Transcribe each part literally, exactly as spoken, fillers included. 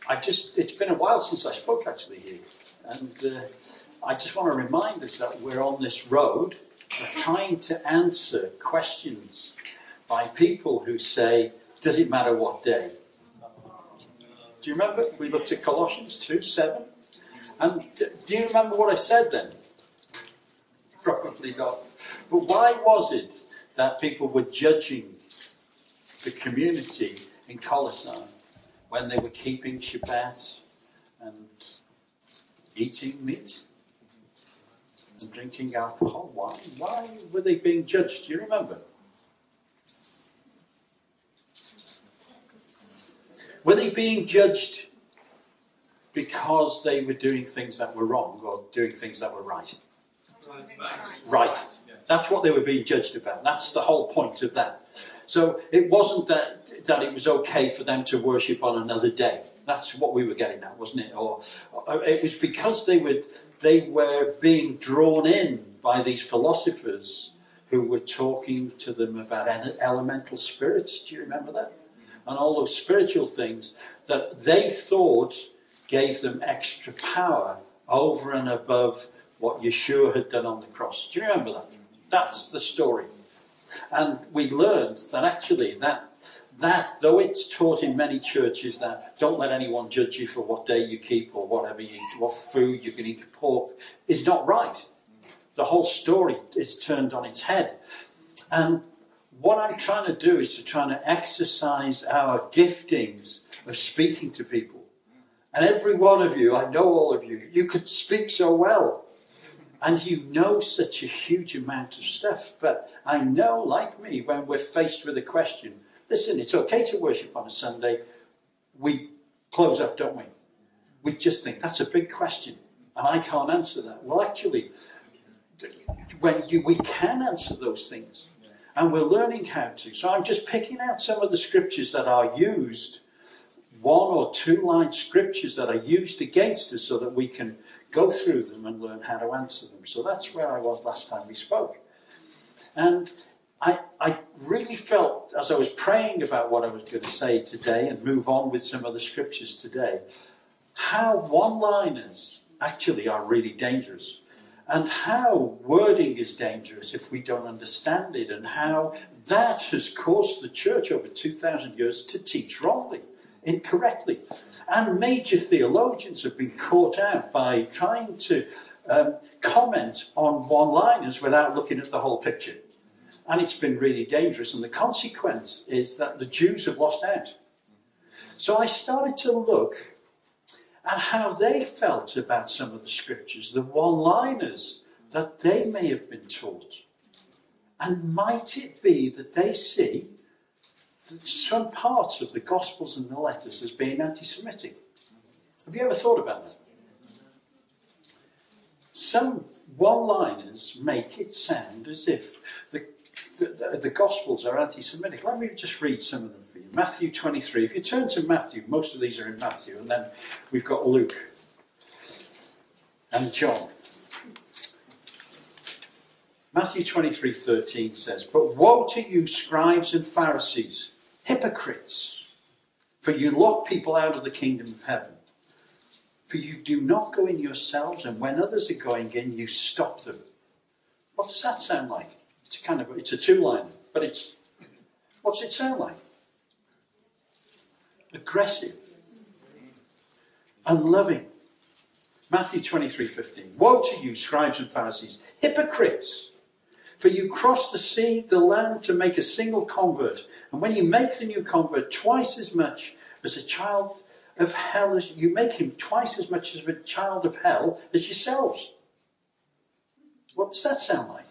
I just, it's been a while since I spoke actually here. And uh, I just want to remind us that we're on this road trying to answer questions by people who say, does it matter what day? Do you remember? We looked at Colossians two seven. And do you remember what I said then? Probably not. But why was it that people were judging the community in Colossae when they were keeping Shabbat and eating meat and drinking alcohol? Why? Why were they being judged? Do you remember? Were they being judged because they were doing things that were wrong or doing things that were right? Right. Right. That's what they were being judged about. That's the whole point of that. So it wasn't that that it was okay for them to worship on another day. That's what we were getting at, wasn't it? Or, or it was because they were they were being drawn in by these philosophers who were talking to them about elemental spirits. Do you remember that? And all those spiritual things that they thought gave them extra power over and above what Yeshua had done on the cross. Do you remember that? That's the story. And we learned that actually that, that though it's taught in many churches that don't let anyone judge you for what day you keep or whatever you eat, what food you can eat, pork, is not right. The whole story is turned on its head. And what I'm trying to do is to try to exercise our giftings of speaking to people. And every one of you, I know all of you, you could speak so well. And you know such a huge amount of stuff. But I know, like me, when we're faced with a question, listen, it's okay to worship on a Sunday. We close up, don't we? We just think, that's a big question. And I can't answer that. Well, actually, when you, we can answer those things. And we're learning how to. So I'm just picking out some of the scriptures that are used, one or two line scriptures that are used against us so that we can go through them and learn how to answer them. So that's where I was last time we spoke. And I, I really felt, as I was praying about what I was going to say today and move on with some of the scriptures today, how one-liners actually are really dangerous. And how wording is dangerous if we don't understand it, and how that has caused the church over two thousand years to teach wrongly, incorrectly. And major theologians have been caught out by trying to um, comment on one-liners without looking at the whole picture. And it's been really dangerous, and the consequence is that the Jews have lost out. So I started to look at how they felt about some of the scriptures, the one-liners that they may have been taught. And might it be that they see some parts of the Gospels and the letters as being anti-Semitic? Have you ever thought about that? Some one-liners make it sound as if the, the, the Gospels are anti-Semitic. Let me just read some of them for you. Matthew twenty-three. If you turn to Matthew, most of these are in Matthew, and then we've got Luke and John. Matthew twenty-three thirteen says, "But woe to you, scribes and Pharisees, hypocrites, for you lock people out of the kingdom of heaven. For you do not go in yourselves, and when others are going in, you stop them." What does that sound like? It's a kind of it's a two-liner, but it's what's it sound like? Aggressive, unloving. Matthew twenty-three fifteen. "Woe to you, scribes and Pharisees, hypocrites! For you cross the sea, the land, to make a single convert. And when you make the new convert twice as much as a child of hell, as you make him twice as much as a child of hell as yourselves." What does that sound like?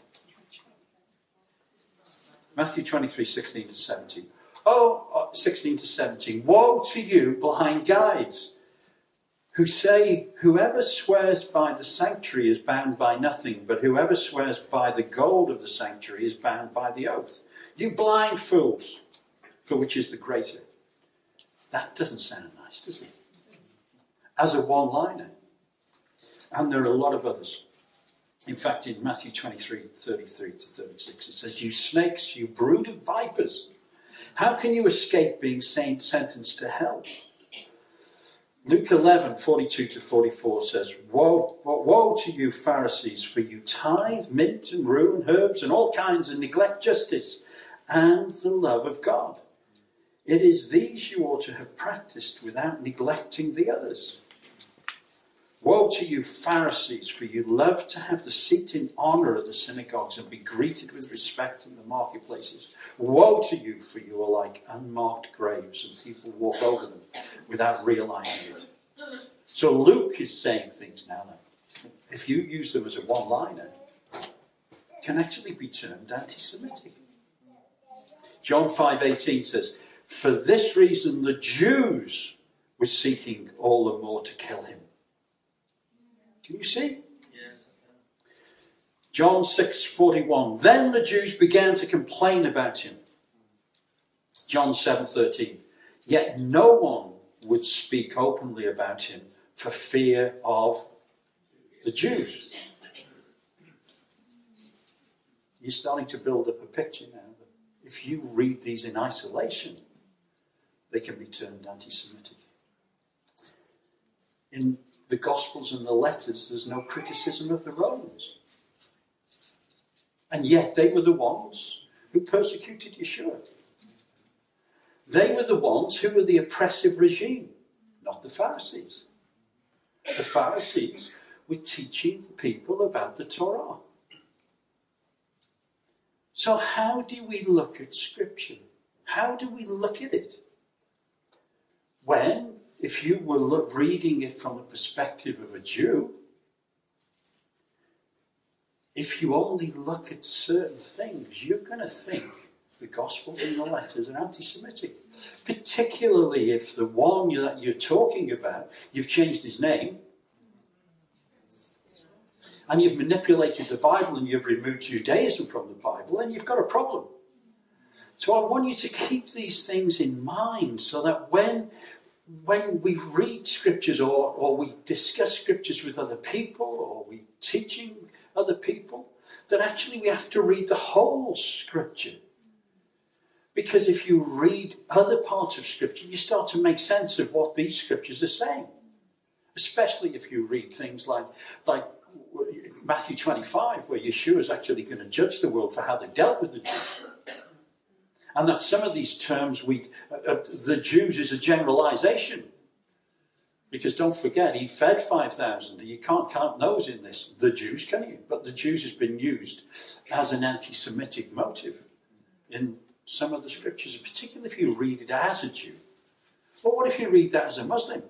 Matthew twenty-three sixteen to seventeen. Oh, sixteen to seventeen. "Woe to you, blind guides, who say, whoever swears by the sanctuary is bound by nothing, but whoever swears by the gold of the sanctuary is bound by the oath. You blind fools, for which is the greater?" That doesn't sound nice, does it? As a one-liner. And there are a lot of others. In fact, in Matthew twenty-three thirty-three to thirty-six, it says, "You snakes, you brood of vipers, how can you escape being sentenced to hell? Luke eleven, forty-two to forty-four says, woe, woe to you Pharisees, for you tithe mint and rue and herbs and all kinds and neglect justice and the love of God. It is these you ought to have practiced without neglecting the others. Woe to you Pharisees, for you love to have the seat in honour at the synagogues and be greeted with respect in the marketplaces. Woe to you, for you are like unmarked graves and people walk over them without realising it. So Luke is saying things now that, if you use them as a one-liner, can actually be termed anti-Semitic. John five eighteen says, for this reason the Jews were seeking all the more to kill him. Can you see? Yes. John six forty-one. Then the Jews began to complain about him. John seven thirteen. Yet no one would speak openly about him for fear of the Jews. You're starting to build up a picture now that if you read these in isolation, they can be termed anti-Semitic. In the Gospels and the letters, there's no criticism of the Romans. And yet they were the ones who persecuted Yeshua. They were the ones who were the oppressive regime, not the Pharisees. The Pharisees were teaching people about the Torah. So how do we look at Scripture? How do we look at it? When, if you were look, reading it from the perspective of a Jew, if you only look at certain things, you're going to think the Gospels and the letters are anti-Semitic. Particularly if the one that you're talking about, you've changed his name, and you've manipulated the Bible and you've removed Judaism from the Bible, and you've got a problem. So I want you to keep these things in mind so that when, when we read scriptures or, or we discuss scriptures with other people or we teaching other people, that actually we have to read the whole scripture. Because if you read other parts of scripture, you start to make sense of what these scriptures are saying. Especially if you read things like, like Matthew twenty-five, where Yeshua is actually going to judge the world for how they dealt with the Jews. And that some of these terms, we, uh, the Jews is a generalization. Because don't forget, he fed five thousand. You can't count those in this, the Jews, can you? But the Jews has been used as an anti-Semitic motive in some of the scriptures, particularly if you read it as a Jew. But what if you read that as a Muslim?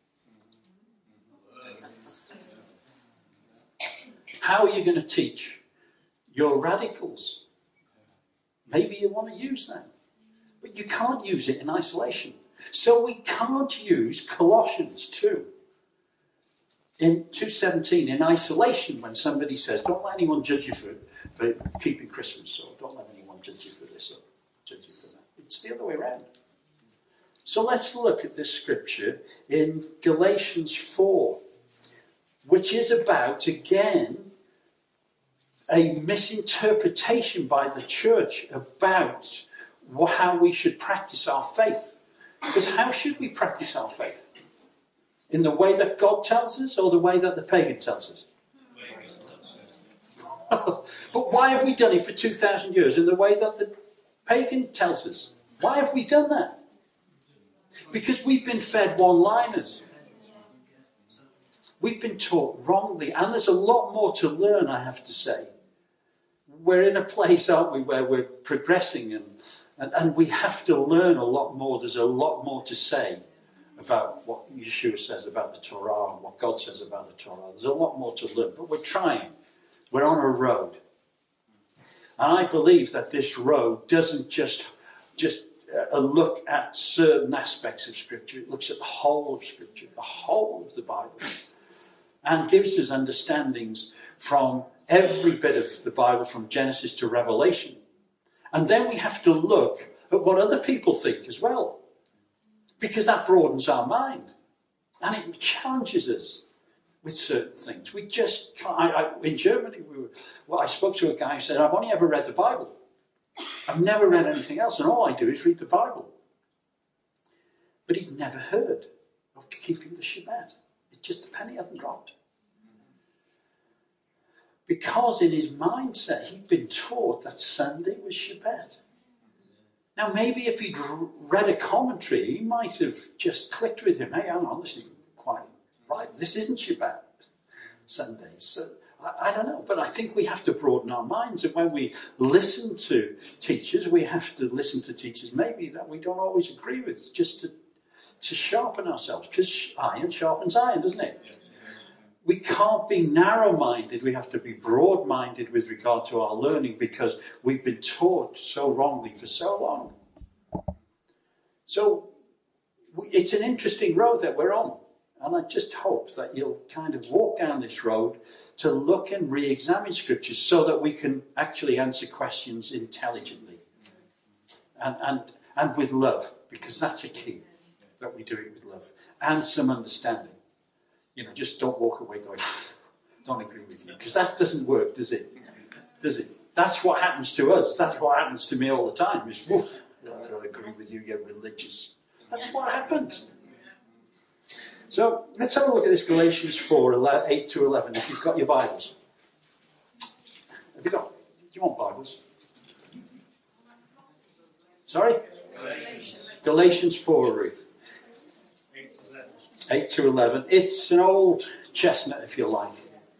How are you going to teach your radicals? Maybe you want to use that. But you can't use it in isolation. So we can't use Colossians two. In two seventeen, in isolation, when somebody says, don't let anyone judge you for, for keeping Christmas, or don't let anyone judge you for this, or judge you for that. It's the other way around. So let's look at this scripture in Galatians four, which is about, again, a misinterpretation by the church about how we should practice our faith. Because how should we practice our faith? In the way that God tells us or the way that the pagan tells us? But why have we done it for two thousand years in the way that the pagan tells us? Why have we done that? Because we've been fed one-liners. We've been taught wrongly. And there's a lot more to learn, I have to say. We're in a place, aren't we, where we're progressing and, and, and we have to learn a lot more. There's a lot more to say about what Yeshua says about the Torah and what God says about the Torah. There's a lot more to learn, but we're trying. We're on a road. And I believe that this road doesn't just, just uh, look at certain aspects of Scripture. It looks at the whole of Scripture, the whole of the Bible, and gives us understandings from every bit of the Bible, from Genesis to Revelation. And then we have to look at what other people think as well, because that broadens our mind and it challenges us with certain things. We just can't. I, I, in Germany, we were, well, I spoke to a guy who said, I've only ever read the Bible. I've never read anything else, and all I do is read the Bible. But he'd never heard of keeping the Shabbat. It just, the penny hadn't dropped. Because in his mindset, he'd been taught that Sunday was Shabbat. Now, maybe if he'd read a commentary, he might have just clicked with him. Hey, hang on, this isn't quite right. This isn't Shabbat Sunday. So, I, I don't know. But I think we have to broaden our minds. And when we listen to teachers, we have to listen to teachers maybe that we don't always agree with, just to, to sharpen ourselves. Because iron sharpens iron, doesn't it? We can't be narrow-minded. We have to be broad-minded with regard to our learning because we've been taught so wrongly for so long. So we, it's an interesting road that we're on. And I just hope that you'll kind of walk down this road to look and re-examine scriptures so that we can actually answer questions intelligently and, and, and with love, because that's a key, that we do it with love and some understanding. You know, just don't walk away going, don't agree with you. Because that doesn't work, does it? Does it? That's what happens to us. That's what happens to me all the time. Is, woof, I don't agree with you, you're religious. That's what happens. So, let's have a look at this Galatians four, eight to eleven, if you've got your Bibles. Have you got? Do you want Bibles? Sorry? Galatians, Galatians four, Ruth. eight to eleven. It's an old chestnut, if you like.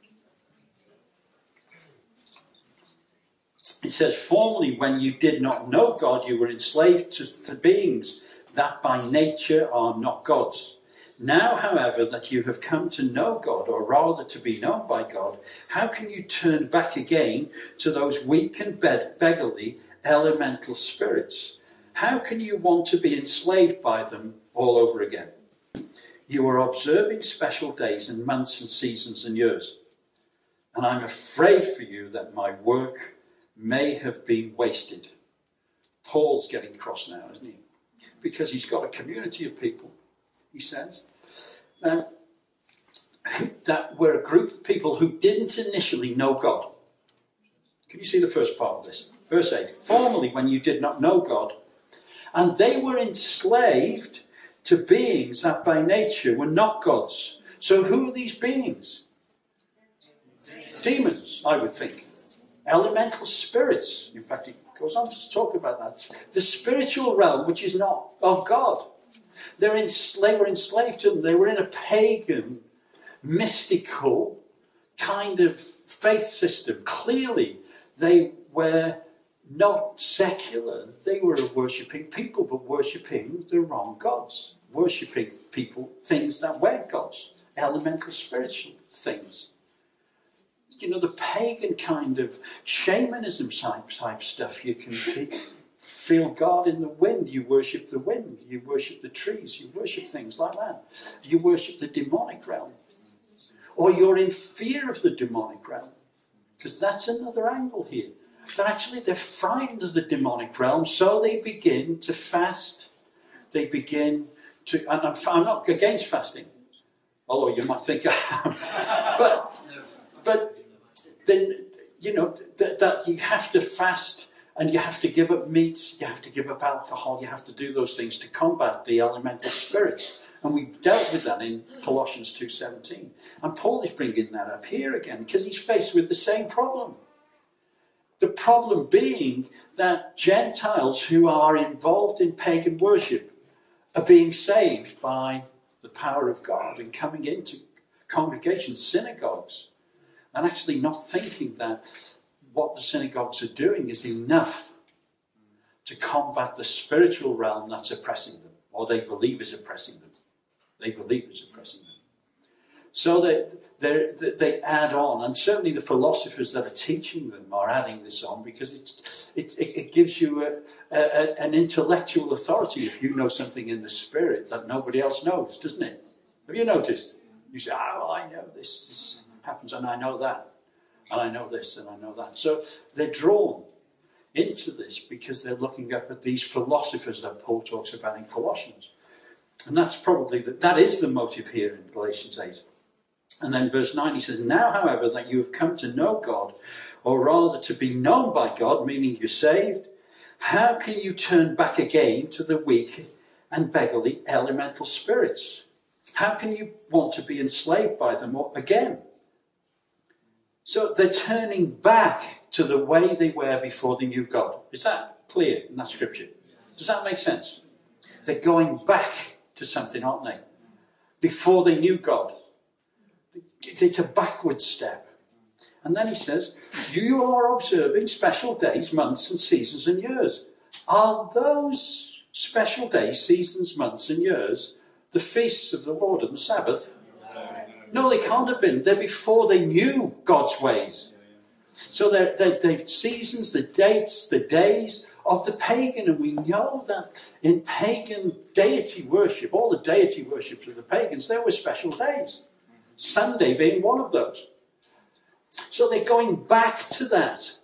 It says, formerly when you did not know God, you were enslaved to, to beings that by nature are not God's. Now, however, that you have come to know God, or rather to be known by God, how can you turn back again to those weak and beg- beggarly elemental spirits? How can you want to be enslaved by them all over again? You are observing special days and months and seasons and years. And I'm afraid for you that my work may have been wasted. Paul's getting cross now, isn't he? Because he's got a community of people, he says, now, that were a group of people who didn't initially know God. Can you see the first part of this? Verse eight. Formerly, when you did not know God, and they were enslaved to beings that by nature were not gods. So who are these beings? Demons, I would think. Elemental spirits. In fact, it goes on to talk about that. The spiritual realm, which is not of God. They're enslaved, they were enslaved to them. They were in a pagan, mystical kind of faith system. Clearly, they were not secular. They were worshipping people, but worshipping the wrong gods. Worshipping people, things that weren't gods. Elemental spiritual things. You know, the pagan kind of shamanism type, type stuff. You can be, feel God in the wind. You worship the wind. You worship the trees. You worship things like that. You worship the demonic realm. Or you're in fear of the demonic realm. Because that's another angle here. That actually they're frightened of the demonic realm, so they begin to fast. They begin to, and I'm, I'm not against fasting, although you might think I am. but, but then, you know, th- that you have to fast and you have to give up meat, you have to give up alcohol, you have to do those things to combat the elemental spirits. And we dealt with that in Colossians two seventeen. And Paul is bringing that up here again because he's faced with the same problem. The problem being that Gentiles who are involved in pagan worship are being saved by the power of God and coming into congregations, synagogues, and actually not thinking that what the synagogues are doing is enough to combat the spiritual realm that's oppressing them, or they believe is oppressing them. They believe is oppressing them. So they, they, they add on, and certainly the philosophers that are teaching them are adding this on because it, it, it gives you a, a, an intellectual authority if you know something in the spirit that nobody else knows, doesn't it? Have you noticed? You say, oh, I know this, this happens, and I know that, and I know this, and I know that. So they're drawn into this because they're looking up at these philosophers that Paul talks about in Colossians. And that's probably, the, that is the motive here in Galatians eight. And then verse nine, he says, now, however, that you have come to know God, or rather to be known by God, meaning you're saved, how can you turn back again to the weak and beggarly elemental spirits? How can you want to be enslaved by them again? So they're turning back to the way they were before they knew God. Is that clear in that scripture? Does that make sense? They're going back to something, aren't they? Before they knew God. It's a backward step. And then he says, you are observing special days, months and seasons and years. Are those special days, seasons, months and years the feasts of the Lord and the Sabbath? No, they can't have been. They're before they knew God's ways. So they're, they're, they're seasons, the dates, the days of the pagan. And we know that in pagan deity worship, all the deity worships of the pagans, there were special days. Sunday being one of those. So they're going back to that.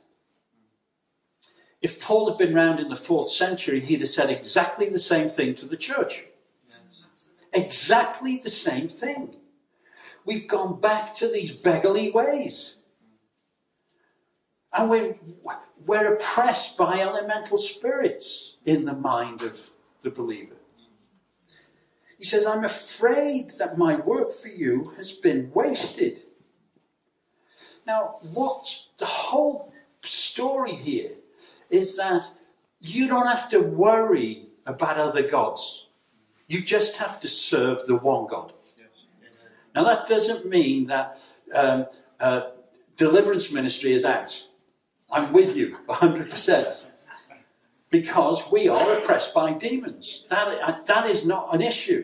If Paul had been around in the fourth century, he'd have said exactly the same thing to the church. Exactly the same thing. We've gone back to these beggarly ways. And we're, we're oppressed by elemental spirits in the mind of the believer. He says, I'm afraid that my work for you has been wasted. Now, what the whole story here is that you don't have to worry about other gods. You just have to serve the one God. Now, that doesn't mean that um, uh, deliverance ministry is out. I'm with you one hundred percent. Because we are oppressed by demons. That, that is not an issue.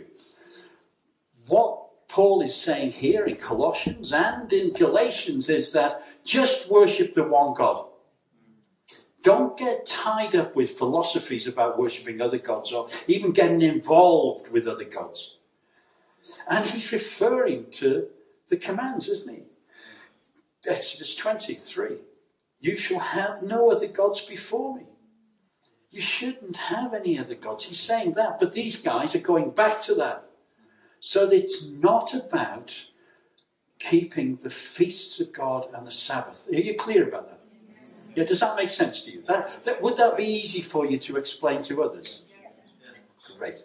What Paul is saying here in Colossians and in Galatians is that just worship the one God. Don't get tied up with philosophies about worshipping other gods or even getting involved with other gods. And he's referring to the commands, isn't he? Exodus twenty-three. You shall have no other gods before me. You shouldn't have any other gods. He's saying that, but these guys are going back to that. So it's not about keeping the feasts of God and the Sabbath. Are you clear about that? Yes. Yeah, does that make sense to you? That, that, would that be easy for you to explain to others? Great.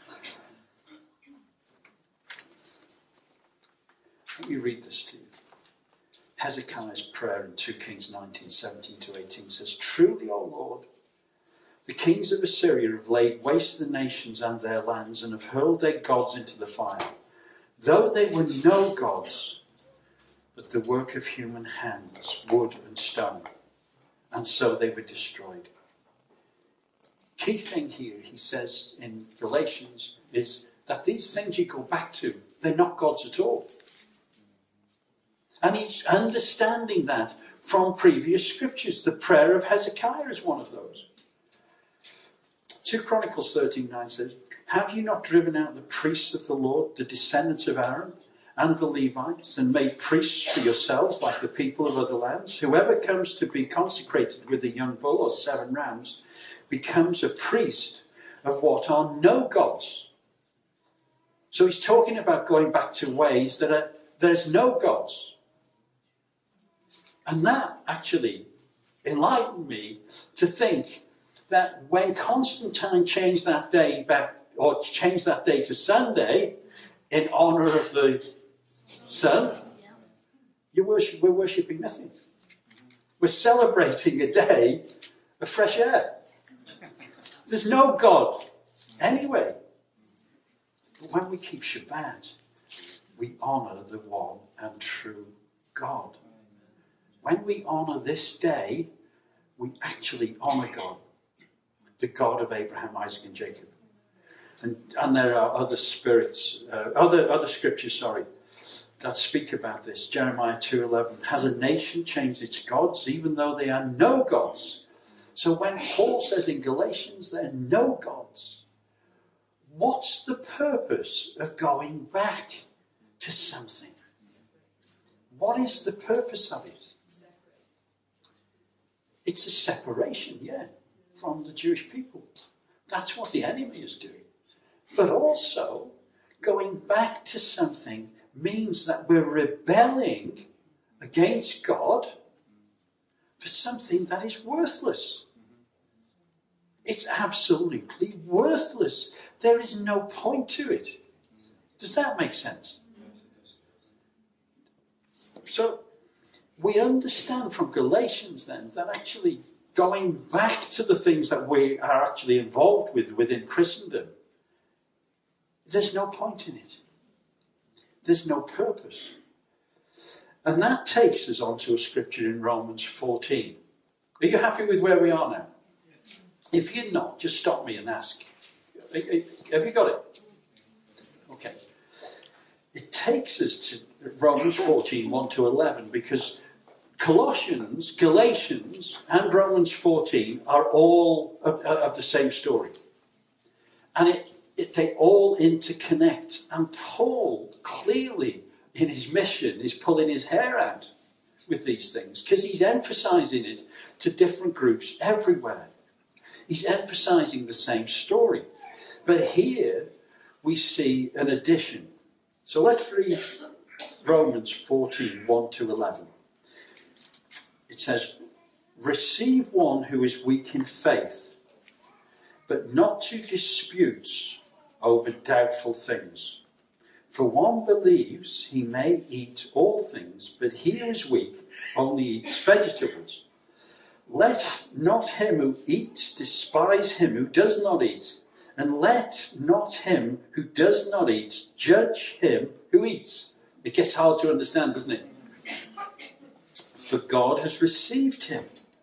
Let me read this to you. Hezekiah's prayer in two Kings nineteen, seventeen to eighteen says, Truly, O Lord, the kings of Assyria have laid waste the nations and their lands and have hurled their gods into the fire. Though they were no gods, but the work of human hands, wood and stone. And so they were destroyed. Key thing here, he says in Galatians, is that these things you go back to, they're not gods at all. And he's understanding that from previous scriptures. The prayer of Hezekiah is one of those. two Chronicles thirteen nine says, Have you not driven out the priests of the Lord, the descendants of Aaron, and the Levites, and made priests for yourselves like the people of other lands? Whoever comes to be consecrated with a young bull or seven rams becomes a priest of what are no gods. So he's talking about going back to ways that are, there's no gods. And that actually enlightened me to think that when Constantine changed that day back, or changed that day to Sunday, in honour of the sun, you worship, we're worshipping nothing. We're celebrating a day of fresh air. There's no God anyway. But when we keep Shabbat, we honour the one and true God. When we honour this day, we actually honour God, the God of Abraham, Isaac and Jacob. And, and there are other spirits, uh, other, other scriptures, sorry, that speak about this. Jeremiah two eleven, has a nation changed its gods, even though they are no gods? So when Paul says in Galatians there are no gods, what's the purpose of going back to something? What is the purpose of it? It's a separation, yeah, from the Jewish people. That's what the enemy is doing. But also, going back to something means that we're rebelling against God for something that is worthless. It's absolutely worthless. There is no point to it. Does that make sense? So we understand from Galatians then that actually going back to the things that we are actually involved with within Christendom, there's no point in it. There's no purpose. And that takes us on to a scripture in Romans fourteen. Are you happy with where we are now? If you're not, just stop me and ask. Have you got it? Okay. It takes us to Romans fourteen, one to eleven, because Colossians, Galatians, and Romans fourteen are all of, of the same story. And it, it, they all interconnect. And Paul, clearly, in his mission, is pulling his hair out with these things, because he's emphasizing it to different groups everywhere. He's emphasizing the same story. But here, we see an addition. So let's read Romans fourteen, one to eleven. It says, receive one who is weak in faith, but not to disputes over doubtful things. For one believes he may eat all things, but he who is weak only eats vegetables. Let not him who eats despise him who does not eat, and let not him who does not eat judge him who eats. It gets hard to understand, doesn't it? For God has received him.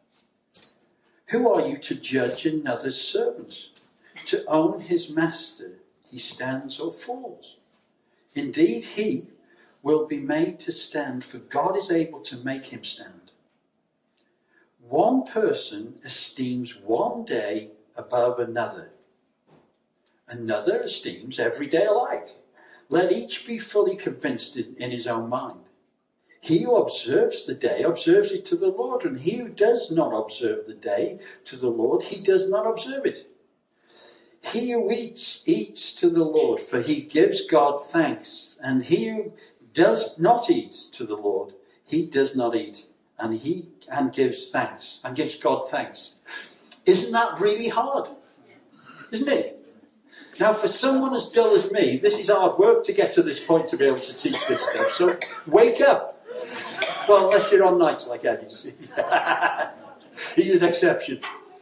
Who are you to judge another's servant? To own his master, he stands or falls. Indeed, he will be made to stand, for God is able to make him stand. One person esteems one day above another. Another esteems every day alike. Let each be fully convinced in, in his own mind. He who observes the day observes it to the Lord, and he who does not observe the day to the Lord, he does not observe it. He who eats, eats to the Lord, for he gives God thanks. And he who does not eat to the Lord, he does not eat, and he and gives thanks, and gives God thanks. Isn't that really hard? Isn't it? Now, for someone as dull as me, this is hard work to get to this point to be able to teach this stuff. So wake up. Well, unless you're on nights like Eddie's. He's an exception.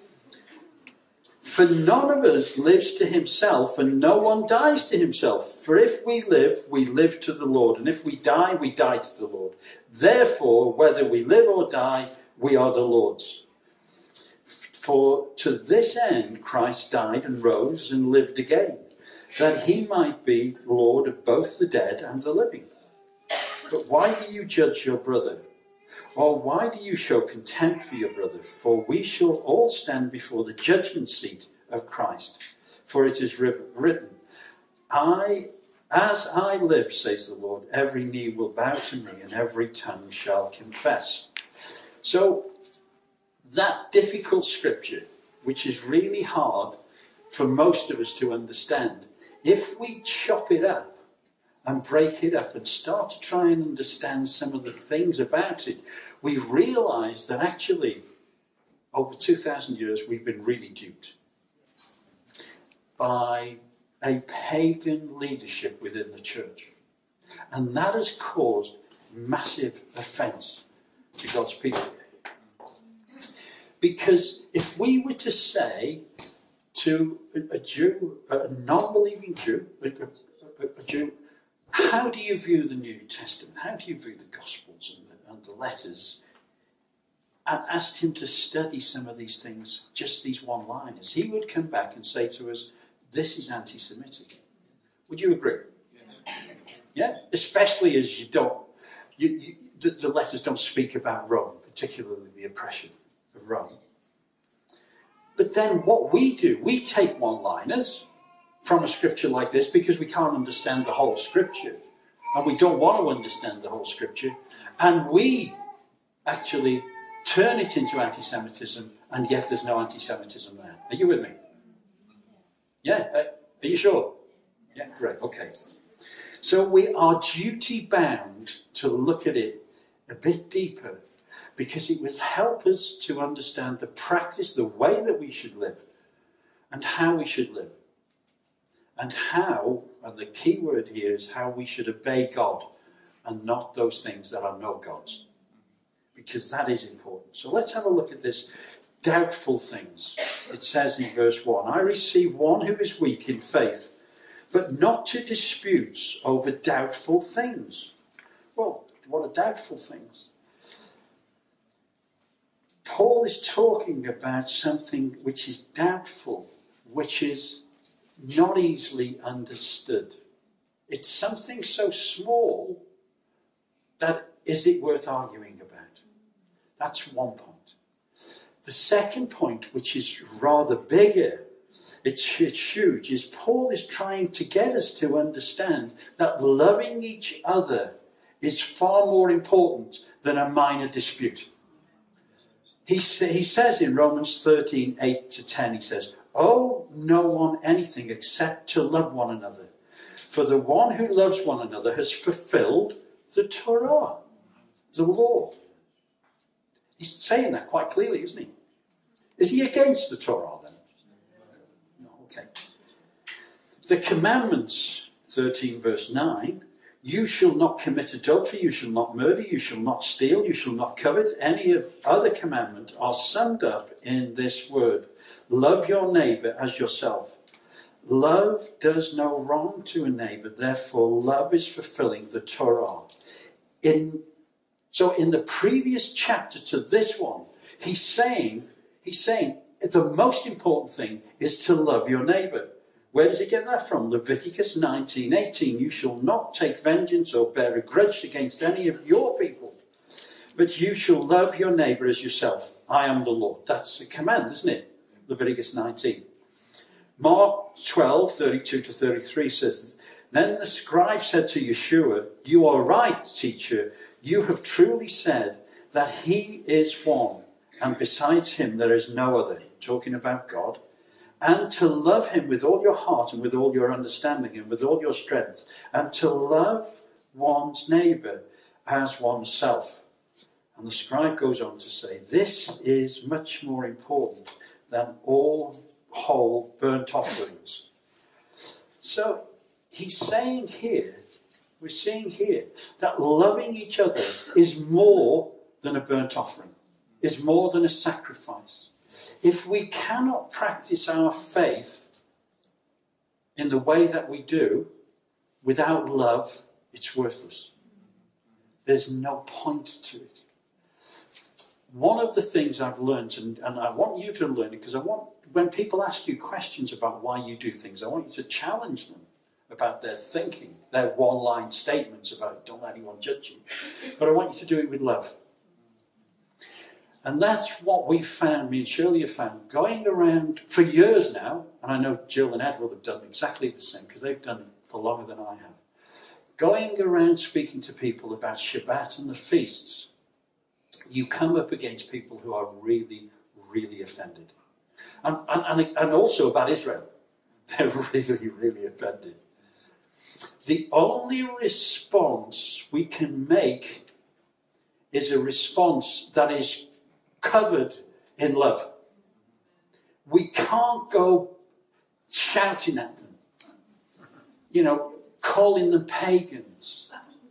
For none of us lives to himself, and no one dies to himself. For if we live, we live to the Lord. And if we die, we die to the Lord. Therefore, whether we live or die, we are the Lord's. For to this end Christ died and rose and lived again, that he might be Lord of both the dead and the living. But why do you judge your brother? Or why do you show contempt for your brother? For we shall all stand before the judgment seat of Christ. For it is written, I, as I live, says the Lord, every knee will bow to me and every tongue shall confess. So that difficult scripture, which is really hard for most of us to understand, if we chop it up and break it up and start to try and understand some of the things about it, we realise that actually, over two thousand years, we've been really duped by a pagan leadership within the church. And that has caused massive offence to God's people. Because if we were to say to a, a Jew, a non-believing Jew, a, a, a Jew, how do you view the New Testament? How do you view the Gospels and the, and the letters? And asked him to study some of these things, just these one-liners, he would come back and say to us, this is anti-Semitic. Would you agree? Yeah? Yeah? Especially as you don't, you, you, the, the letters don't speak about Rome, particularly the oppression of Rome. But then what we do, we take one-liners from a scripture like this because we can't understand the whole scripture. And we don't want to understand the whole scripture. And we actually turn it into anti-Semitism, and yet there's no anti-Semitism there. Are you with me? Yeah? Uh, are you sure? Yeah, great. Okay. So we are duty-bound to look at it a bit deeper, because it will help us to understand the practice, the way that we should live, and how we should live. and how, and the key word here is how we should obey God and not those things that are not God's. Because that is important. So let's have a look at this. Doubtful things. It says in verse one, I receive one who is weak in faith, but not to disputes over doubtful things. Well, what are doubtful things? Paul is talking about something which is doubtful, which is not easily understood. It's something so small that is it worth arguing about? That's one point. The second point, which is rather bigger, it's, it's huge, is Paul is trying to get us to understand that loving each other is far more important than a minor dispute. He, he says in Romans thirteen, eight to ten, he says, owe no one anything except to love one another. For the one who loves one another has fulfilled the Torah, the law. He's saying that quite clearly, isn't he? Is he against the Torah then? No, okay. The commandments, thirteen verse nine, you shall not commit adultery, you shall not murder, you shall not steal, you shall not covet. Any of other commandments are summed up in this word. Love your neighbour as yourself. Love does no wrong to a neighbour, therefore love is fulfilling the Torah. In So in the previous chapter to this one, he's saying, he's saying the most important thing is to love your neighbour. Where does he get that from? Leviticus nineteen eighteen. You shall not take vengeance or bear a grudge against any of your people, but you shall love your neighbour as yourself. I am the Lord. That's a command, isn't it? Leviticus nineteen. Mark twelve, thirty-two to thirty-three says, then the scribe said to Yeshua, you are right, teacher. You have truly said that he is one, and besides him there is no other, talking about God, and to love him with all your heart and with all your understanding and with all your strength, and to love one's neighbour as oneself. And the scribe goes on to say, this is much more important than all whole burnt offerings. So he's saying here, we're seeing here that loving each other is more than a burnt offering, is more than a sacrifice. If we cannot practice our faith in the way that we do without love, it's worthless. There's no point to it. One of the things I've learned, and, and I want you to learn it, because I want, when people ask you questions about why you do things, I want you to challenge them about their thinking, their one-line statements about don't let anyone judge you. But I want you to do it with love. And that's what we found, me and Shirley have found, going around for years now, and I know Jill and Edward have done exactly the same, because they've done it for longer than I have. Going around speaking to people about Shabbat and the feasts, you come up against people who are really, really offended. And, and, and also about Israel. They're really, really offended. The only response we can make is a response that is covered in love. We can't go shouting at them, you know, calling them pagans.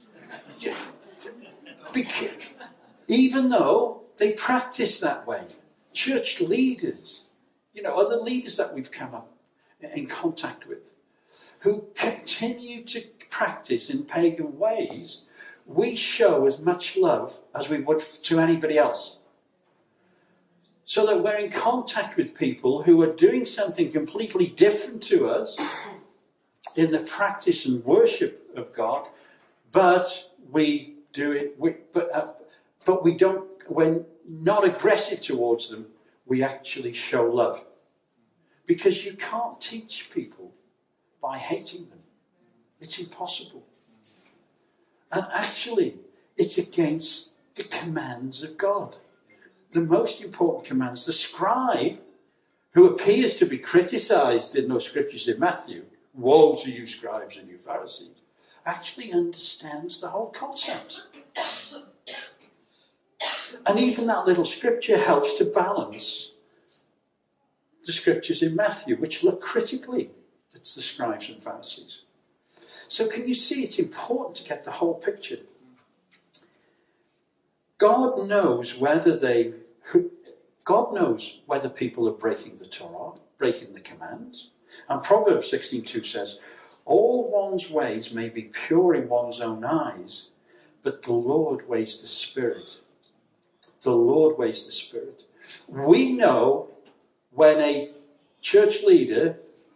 Because, even though they practice that way. Church leaders, you know, other leaders that we've come up in contact with, who continue to practice in pagan ways, we show as much love as we would to anybody else. So that we're in contact with people who are doing something completely different to us in the practice and worship of God, but we do it, we, but, uh, but we don't, we're not aggressive towards them, we actually show love. Because you can't teach people by hating them. It's impossible. And actually, it's against the commands of God. The most important commands. The scribe, who appears to be criticized in those scriptures in Matthew, woe to you scribes and you Pharisees, actually understands the whole concept. And even that little scripture helps to balance the scriptures in Matthew, which look critically. The It's the scribes and Pharisees. So can you see it's important to get the whole picture? God knows whether they, God knows whether people are breaking the Torah, breaking the commands. And Proverbs sixteen two says, all one's ways may be pure in one's own eyes, but the Lord weighs the spirit. The Lord weighs the spirit. We know when a church leader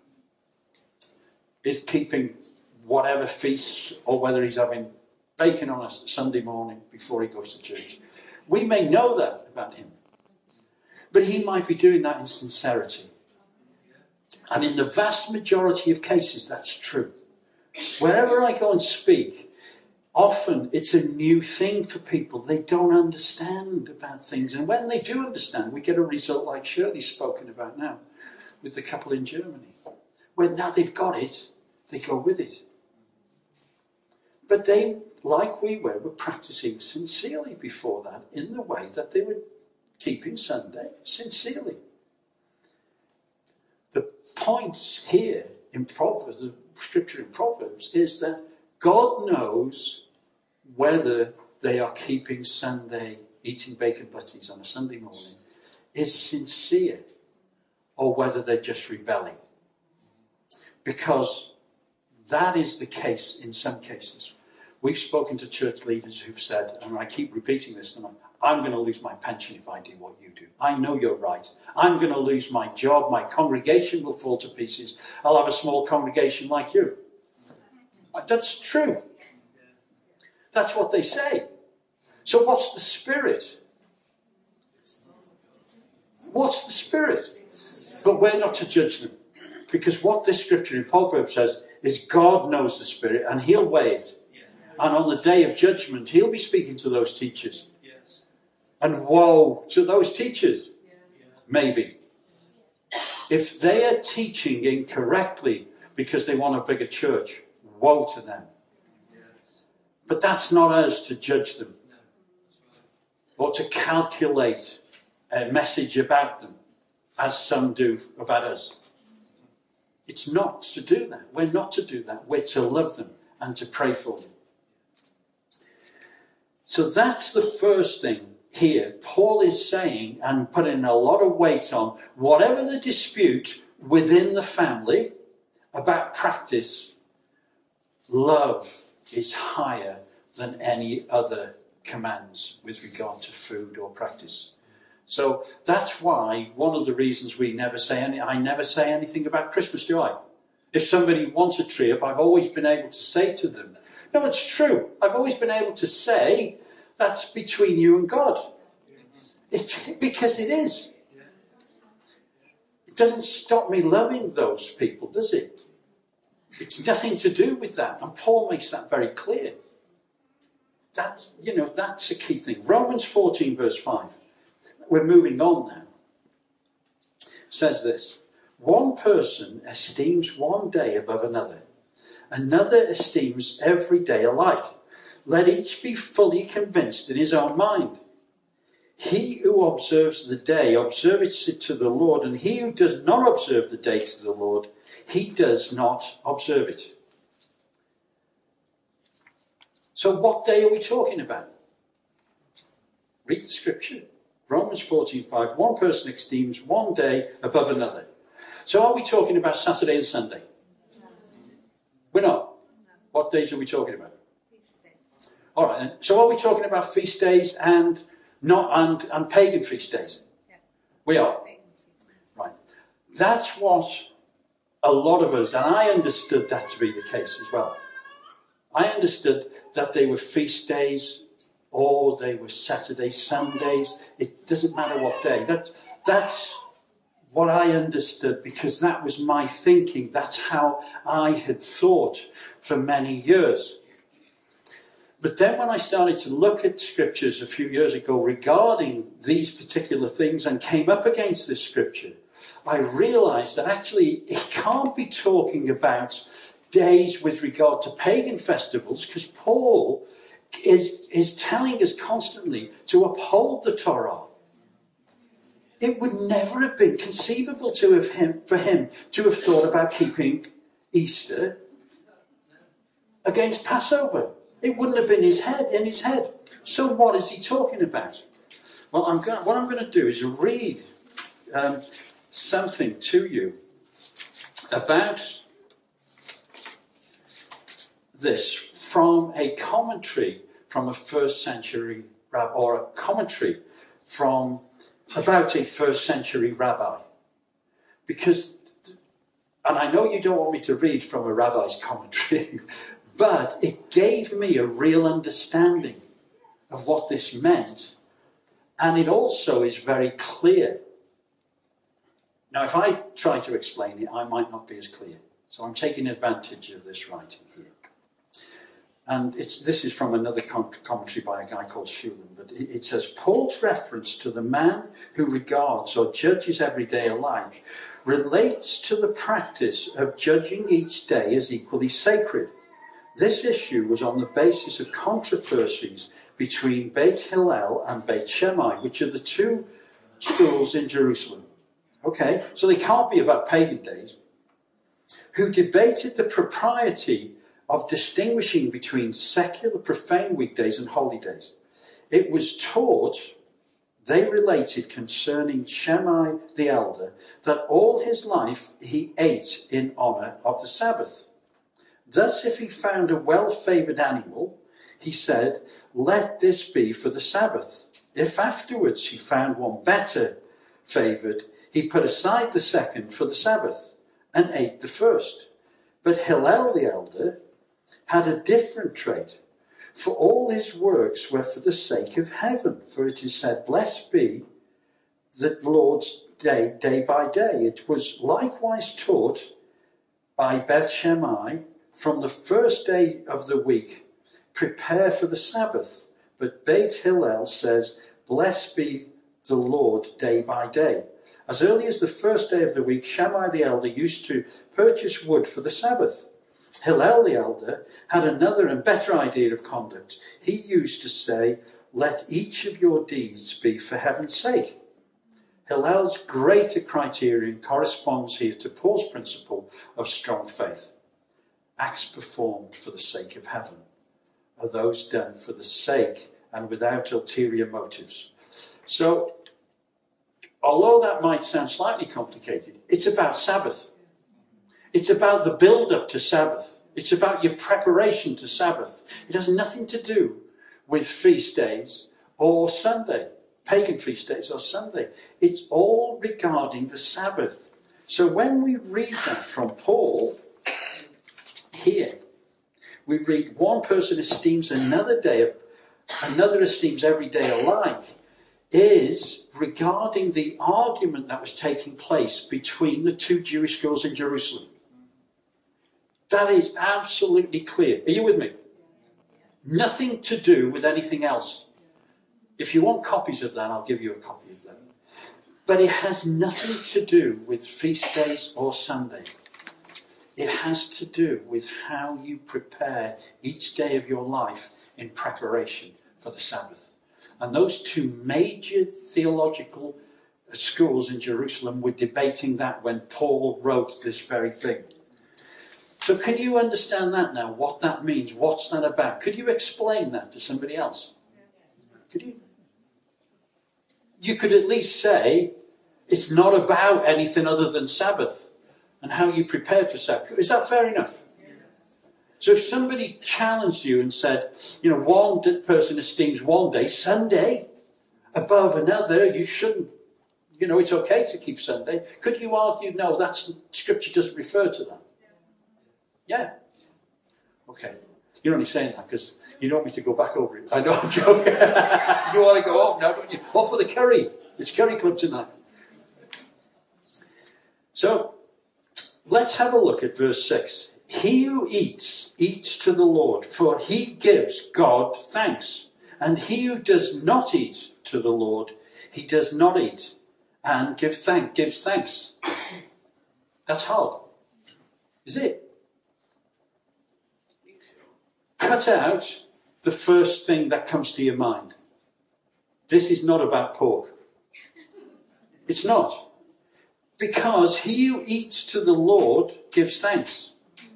is keeping whatever feasts, or whether he's having bacon on a Sunday morning before he goes to church. We may know that about him. But he might be doing that in sincerity. And in the vast majority of cases, that's true. Wherever I go and speak, often it's a new thing for people. They don't understand about things. And when they do understand, we get a result like Shirley's spoken about now with the couple in Germany. When now they've got it, they go with it. But they, like we were, were practicing sincerely before that in the way that they were keeping Sunday sincerely. The point here in Proverbs, the scripture in Proverbs, is that God knows whether they are keeping Sunday, eating bacon butties on a Sunday morning, is sincere, or whether they're just rebelling. Because that is the case in some cases. We've spoken to church leaders who've said, and I keep repeating this, and I'm, I'm going to lose my pension if I do what you do. I know you're right. I'm going to lose my job. My congregation will fall to pieces. I'll have a small congregation like you. That's true. That's what they say. So what's the spirit? What's the spirit? But we're not to judge them. Because what this scripture in Proverbs says is God knows the spirit and he'll weigh it. And on the day of judgment, he'll be speaking to those teachers. And woe to those teachers. Maybe. If they are teaching incorrectly because they want a bigger church, woe to them. But that's not us to judge them. Or to calculate a message about them, as some do about us. It's not to do that. We're not to do that. We're to love them and to pray for them. So that's the first thing here. Paul is saying and putting a lot of weight on whatever the dispute within the family about practice, love is higher than any other commands with regard to food or practice. So that's why one of the reasons we never say any, I never say anything about Christmas, do I? If somebody wants a tree up, I've always been able to say to them, no, it's true. I've always been able to say that's between you and God. It's because it is. It doesn't stop me loving those people, does it? It's nothing to do with that. And Paul makes that very clear. That's, you know, that's a key thing. Romans fourteen verse five. We're moving on now. Says this. One person esteems one day above another. Another esteems every day alike. Let each be fully convinced in his own mind. He who observes the day observes it to the Lord, and he who does not observe the day to the Lord, he does not observe it. So what day are we talking about? Read the scripture. Romans fourteen five. One person esteems one day above another. So are we talking about Saturday and Sunday? No. We're not. What days are we talking about? Feast days. All right. So are we talking about feast days and not and, and pagan feast days? Yeah. We are. Right. That's what a lot of us, and I understood that to be the case as well. I understood that they were feast days or they were Saturday, Sundays. It doesn't matter what day. That, that's what I understood because that was my thinking. That's how I had thought for many years. But then when I started to look at scriptures a few years ago regarding these particular things and came up against this scripture, I realized that actually it can't be talking about days with regard to pagan festivals because Paul is, is telling us constantly to uphold the Torah. It would never have been conceivable to have him, for him to have thought about keeping Easter against Passover. It wouldn't have been his head in his head. So what is he talking about? Well, I'm going, what I'm going to do is read um, something to you about this from a commentary from a first century rabbi, or a commentary from about a first century rabbi. Because, and I know you don't want me to read from a rabbi's commentary, but it gave me a real understanding of what this meant. And it also is very clear. Now, if I try to explain it, I might not be as clear. So I'm taking advantage of this writing here. And it's, this is from another commentary by a guy called Shulam. But it, it says, Paul's reference to the man who regards or judges every day alike relates to the practice of judging each day as equally sacred. This issue was on the basis of controversies between Beit Hillel and Beit Shammai, which are the two schools in Jerusalem. Okay, so they can't be about pagan days. Who debated the propriety of distinguishing between secular profane weekdays and holy days. It was taught, they related concerning Shammai the elder, that all his life he ate in honour of the Sabbath. Thus, if he found a well-favoured animal, he said, let this be for the Sabbath. If afterwards he found one better favoured, he put aside the second for the Sabbath and ate the first. But Hillel the elder had a different trait, for all his works were for the sake of heaven. For it is said, blessed be the Lord's day, day by day. It was likewise taught by Beth Shammai from the first day of the week, prepare for the Sabbath. But Beit Hillel says, blessed be the Lord day by day. As early as the first day of the week, Shammai the elder used to purchase wood for the Sabbath. Hillel the elder had another and better idea of conduct. He used to say, let each of your deeds be for heaven's sake. Hillel's greater criterion corresponds here to Paul's principle of strong faith. Acts performed for the sake of heaven are those done for the sake and without ulterior motives. So, although that might sound slightly complicated, it's about Sabbath. It's about the build-up to Sabbath. It's about your preparation to Sabbath. It has nothing to do with feast days or Sunday, pagan feast days or Sunday. It's all regarding the Sabbath. So when we read that from Paul here, we read one person esteems another day, another esteems every day alike, is regarding the argument that was taking place between the two Jewish schools in Jerusalem. That is absolutely clear. Are you with me? Nothing to do with anything else. If you want copies of that, I'll give you a copy of that. But it has nothing to do with feast days or Sunday. It has to do with how you prepare each day of your life in preparation for the Sabbath. And those two major theological schools in Jerusalem were debating that when Paul wrote this very thing. So can you understand that now, what that means? What's that about? Could you explain that to somebody else? Could you? You could at least say, it's not about anything other than Sabbath and how you prepared for Sabbath. Is that fair enough? Yes. So if somebody challenged you and said, you know, one person esteems one day, Sunday, above another, you shouldn't, you know, it's okay to keep Sunday. Could you argue, no, that's, Scripture doesn't refer to that? Yeah. Okay. You're only saying that because you don't want me to go back over it. I know I'm joking. You want to go home now, don't you? Off for the curry. It's curry club tonight. So, let's have a look at verse six. He who eats, eats to the Lord, for he gives God thanks. And he who does not eat to the Lord, he does not eat and give thank, gives thanks. That's hard. Is it? Cut out the first thing that comes to your mind. This is not about pork. It's not. Because he who eats to the Lord gives thanks.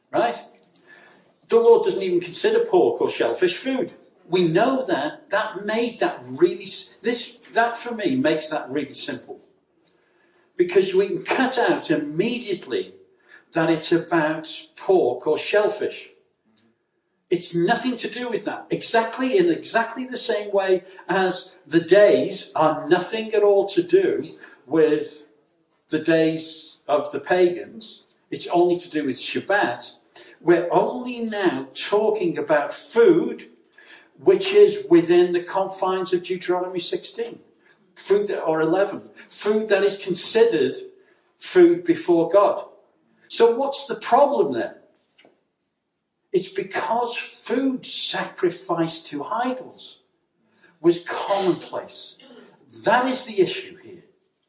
Right? The Lord doesn't even consider pork or shellfish food. We know that. That made that really, this, that for me makes that really simple. Because we can cut out immediately that it's about pork or shellfish. It's nothing to do with that. Exactly in exactly the same way as the days are nothing at all to do with the days of the pagans. It's only to do with Shabbat. We're only now talking about food which is within the confines of Deuteronomy sixteen. Food that, or eleven. Food that is considered food before God. So what's the problem then? It's because food sacrificed to idols was commonplace. That is the issue here.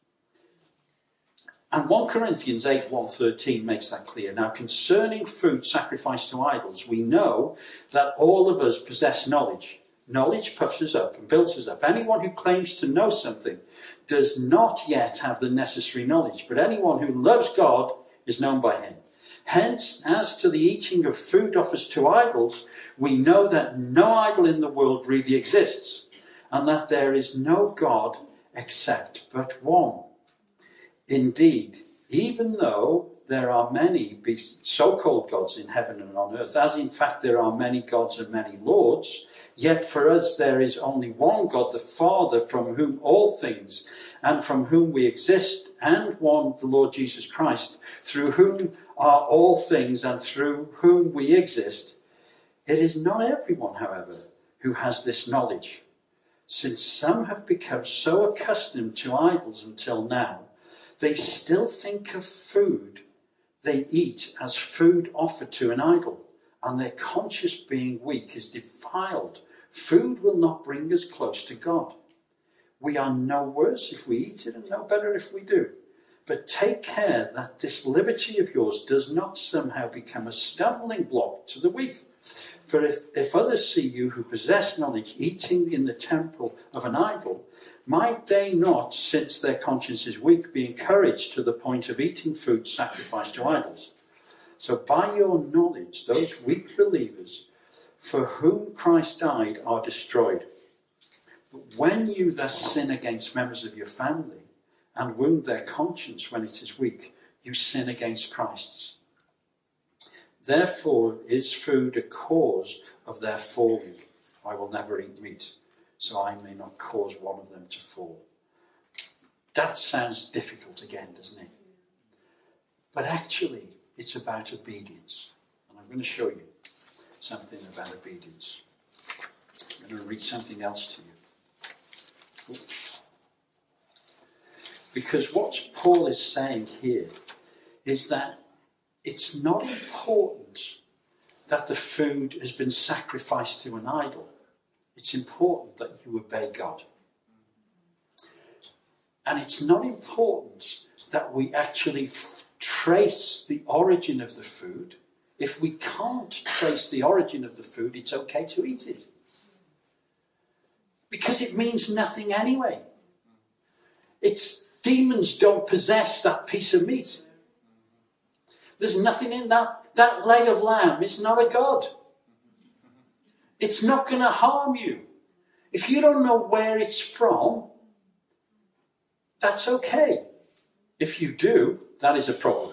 And First Corinthians eight, one thirteen makes that clear. Now, concerning food sacrificed to idols, we know that all of us possess knowledge. Knowledge puffs us up and builds us up. Anyone who claims to know something does not yet have the necessary knowledge, but anyone who loves God is known by him. Hence, as to the eating of food offered to idols, we know that no idol in the world really exists, and that there is no God except but one. Indeed, even though there are many so-called gods in heaven and on earth, as in fact there are many gods and many lords, yet for us there is only one God, the Father, from whom all things and from whom we exist, and one, the Lord Jesus Christ, through whom are all things and through whom we exist. It is not everyone, however, who has this knowledge, since some have become so accustomed to idols until now, they still think of food they eat as food offered to an idol, and their conscience being weak is defiled. Food will not bring us close to God. We are no worse if we eat it and no better if we do. But take care that this liberty of yours does not somehow become a stumbling block to the weak. For if, if others see you who possess knowledge eating in the temple of an idol, might they not, since their conscience is weak, be encouraged to the point of eating food sacrificed to idols? So by your knowledge, those weak believers for whom Christ died are destroyed. But when you thus sin against members of your family and wound their conscience when it is weak, you sin against Christ's. Therefore is food a cause of their falling. I will never eat meat, so I may not cause one of them to fall. That sounds difficult again, doesn't it? But actually, it's about obedience. And I'm going to show you something about obedience. I'm going to read something else to you. Because what Paul is saying here is that it's not important that the food has been sacrificed to an idol. It's important that you obey God. And it's not important that we actually f- trace the origin of the food. If we can't trace the origin of the food, it's okay to eat it. Because it means nothing anyway. It's demons don't possess that piece of meat. There's nothing in that. That leg of lamb is not a god. It's not going to harm you. If you don't know where it's from, that's okay. If you do, that is a problem.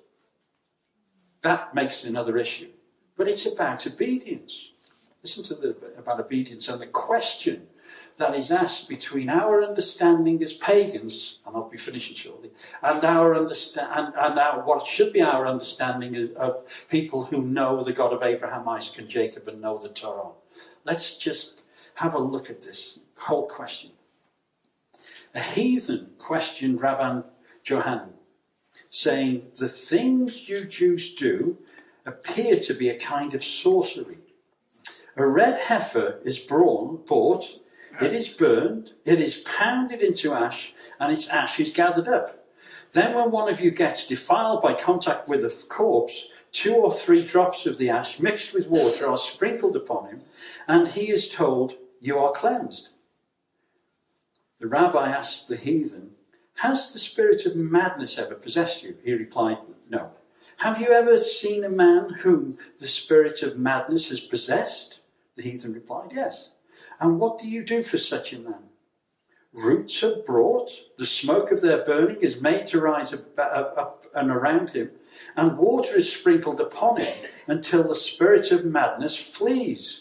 That makes another issue. But it's about obedience. Listen to the about obedience and the question that is asked between our understanding as pagans, and I'll be finishing shortly, and our understand and, and our, what should be our understanding of, of people who know the God of Abraham, Isaac, and Jacob and know the Torah. Let's just have a look at this whole question. A heathen questioned Rabban Johanan, saying, "The things you Jews do appear to be a kind of sorcery. A red heifer is brawn, bought, it is burned, it is pounded into ash, and its ash is gathered up. Then when one of you gets defiled by contact with a corpse, two or three drops of the ash mixed with water are sprinkled upon him, and he is told, 'You are cleansed.' The rabbi asked the heathen, 'Has the spirit of madness ever possessed you?' He replied, 'No.' Have you ever seen a man whom the spirit of madness has possessed? The heathen replied, yes. And what do you do for such a man? Roots are brought, the smoke of their burning is made to rise up, up, up and around him, and water is sprinkled upon him until the spirit of madness flees.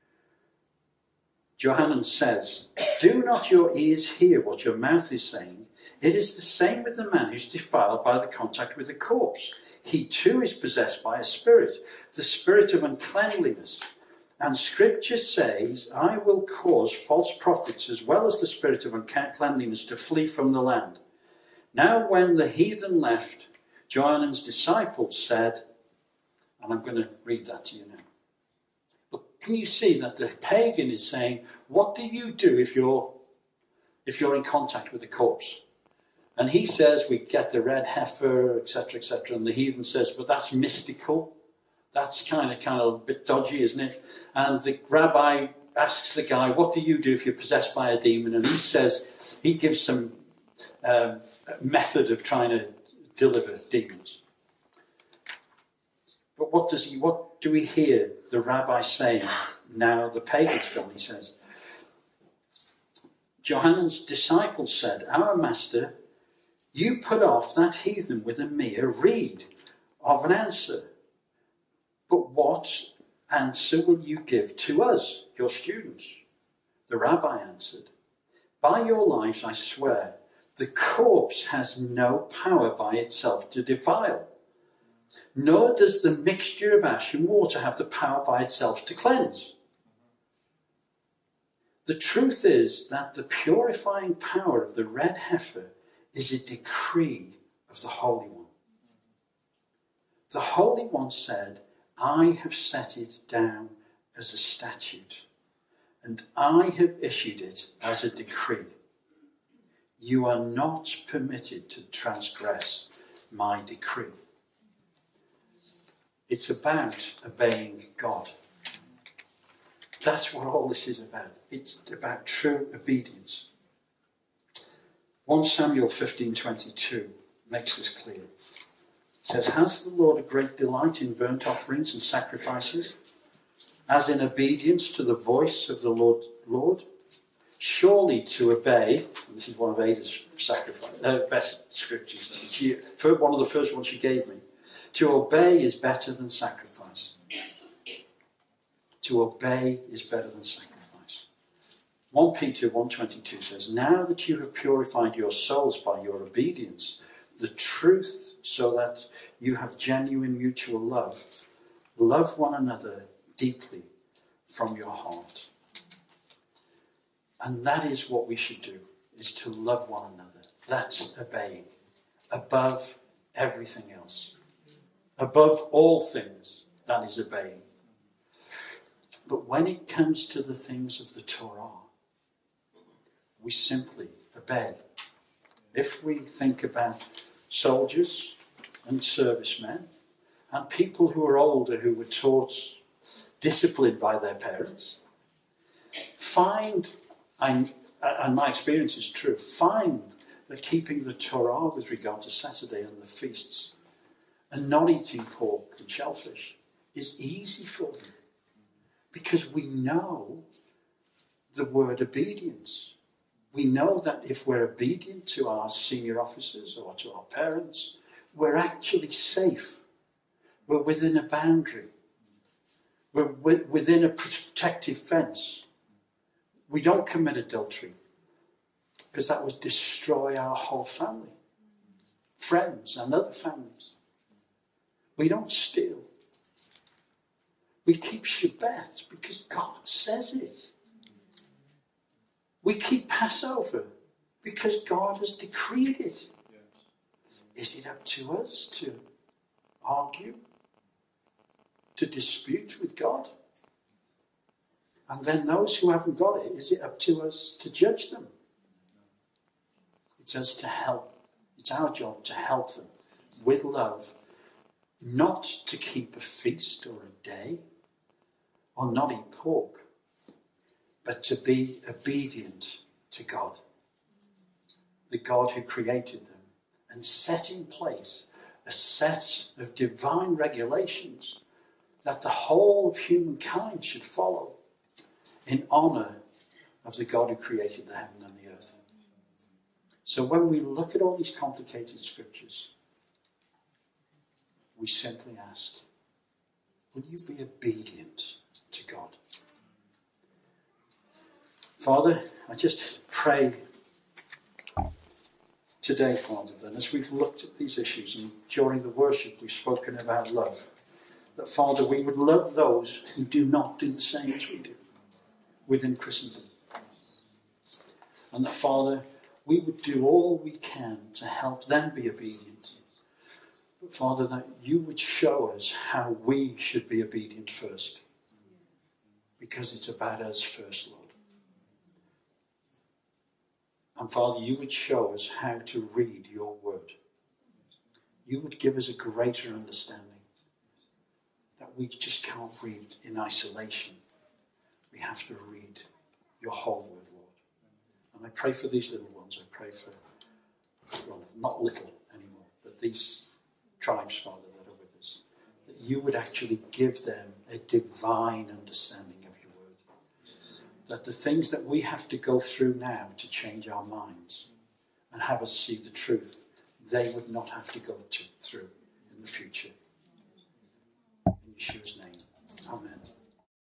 Johanan says, do not your ears hear what your mouth is saying? It is the same with the man who's defiled by the contact with a corpse. He too is possessed by a spirit, the spirit of uncleanliness. And Scripture says, I will cause false prophets as well as the spirit of uncleanliness to flee from the land. Now when the heathen left, Johanan's disciples said, and I'm going to read that to you now. But can you see that the pagan is saying, what do you do if you're, if you're in contact with a corpse? And he says, we get the red heifer, et cetera, et cetera. And the heathen says, but that's mystical. That's kind of kind of a bit dodgy, isn't it? And the rabbi asks the guy, what do you do if you're possessed by a demon? And he says, he gives some um, method of trying to deliver demons. But what does he, what do we hear the rabbi saying now the pagan's gone? He says, Johanan's disciples said, our master, you put off that heathen with a mere reed of an answer. But what answer will you give to us, your students? The rabbi answered, by your lives I swear, the corpse has no power by itself to defile, nor does the mixture of ash and water have the power by itself to cleanse. The truth is that the purifying power of the red heifer is a decree of the Holy One. The Holy One said, I have set it down as a statute, and I have issued it as a decree. You are not permitted to transgress my decree. It's about obeying God. That's what all this is about. It's about true obedience. First Samuel fifteen twenty-two makes this clear. It says, has the Lord a great delight in burnt offerings and sacrifices, as in obedience to the voice of the Lord? Lord? Surely to obey, and this is one of Ada's sacrifice, uh, best scriptures, she, one of the first ones she gave me. To obey is better than sacrifice. To obey is better than sacrifice. First Peter one twenty-two says, now that you have purified your souls by your obedience, the truth, so that you have genuine mutual love, love one another deeply from your heart. And that is what we should do, is to love one another. That's obeying. Above everything else. Above all things, that is obeying. But when it comes to the things of the Torah, we simply obey. If we think about soldiers and servicemen and people who are older who were taught discipline by their parents, find, and, and my experience is true, find that keeping the Torah with regard to Saturday and the feasts and not eating pork and shellfish is easy for them, because we know the word obedience. We know that if we're obedient to our senior officers or to our parents, we're actually safe. We're within a boundary. We're within a protective fence. We don't commit adultery, because that would destroy our whole family, friends and other families. We don't steal. We keep Shabbat because God says it. We keep Passover because God has decreed it. Is it up to us to argue, to dispute with God? And then those who haven't got it, is it up to us to judge them? It's us to help. It's our job to help them with love, not to keep a feast or a day, or not eat pork, but to be obedient to God, the God who created them and set in place a set of divine regulations that the whole of humankind should follow in honour of the God who created the heaven and the earth. So when we look at all these complicated scriptures, we simply ask, will you be obedient to God? Father, I just pray today, Father, that as we've looked at these issues and during the worship we've spoken about love, that, Father, we would love those who do not do the same as we do within Christendom. And that, Father, we would do all we can to help them be obedient. But, Father, that you would show us how we should be obedient first. Because it's about us first, Lord. And, Father, you would show us how to read your word. You would give us a greater understanding that we just can't read in isolation. We have to read your whole word, Lord. And I pray for these little ones. I pray for, well, not little anymore, but these tribes, Father, that are with us. That you would actually give them a divine understanding of your word. That the things that we have to go through now to change our minds and have us see the truth, they would not have to go to, through in the future. In Yeshua's name, amen.